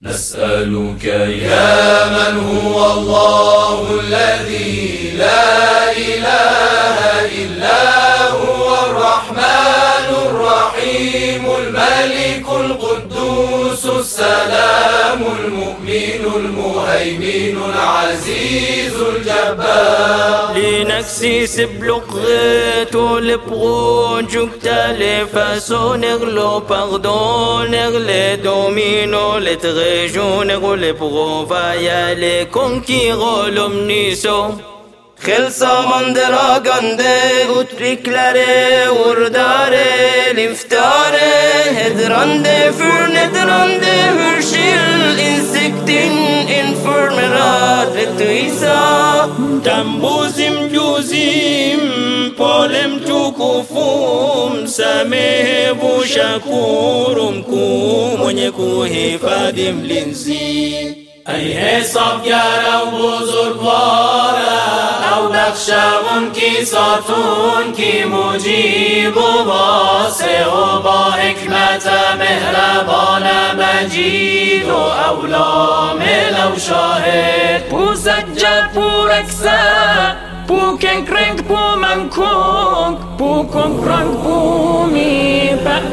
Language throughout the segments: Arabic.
نسألك يا من هو الله الذي لا إله إلا هو الرحمن الرحيم الملك القدوس السلام المؤمن المهيمن العزيز الجبار. لنكسي سبلقغت ولبغون جكتالي فاسو نغلو pardon نغلي دومينو لتغيجو نغلي بغو فايالي كونكي غولم نيسو خلصا من دراغانده uttrycklare ordare liftare hedrande förnedrande hurskill insikten informerar rättvisa tambuzim juzim polem tukufum samehe bushakurum ku mwenye kuhifadhi mlinzi ای حسابگر و بزرگواره او بخشون کی ساتون کی مجیب و واسع و با حکمت مهربان مجید و اولامل و شاهد پو سجد پو رکسه پو کنکرنگ پو منکونگ پو کنکرنگ پو می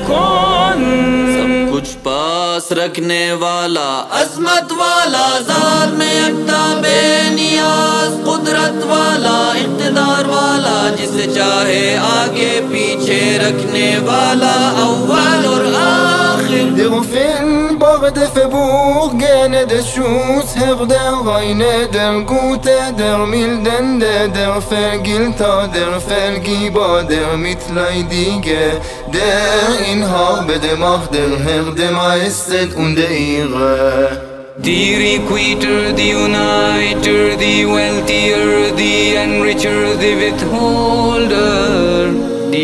بکن कुछ पास रखने वाला अज़मत वाला ज़ात में यकता बेनियाज़ कुदरत वाला इक़्तिदार वाला जिसे चाहे आगे पीछे रखने वाला अव्वल और आखिर. Der Film bagde verbuch gerne des Schuss her der Weine der Gute der Mildende der Vergilter der Vergieber der Mitleidige der Inhaber der Macht der Herr der Majestät und der Ehre. The requiter, the uniter, the wealthier, the enricher, the withholder, the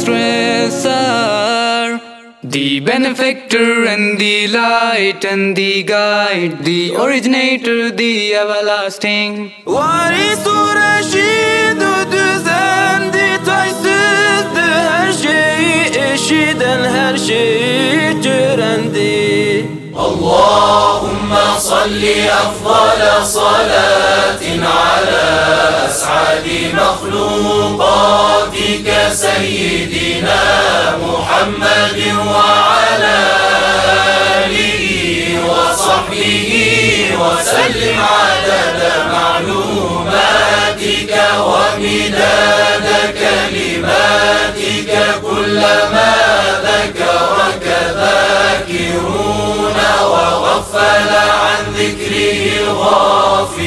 distresser, the benefactor and the light and the guide, the originator, the everlasting. Varisu Reşid düzendi taysızdı her şeyi eşiden her şeyi görendi. اللهم صل أفضل صلاة على أسعد مخلوقاتك سيدنا محمد وعلى آله وصحبه وسلم عدد معلوماتك ومداد كلماتك كلما ذكرك ذاكرون وغفل عن ذكره الغافل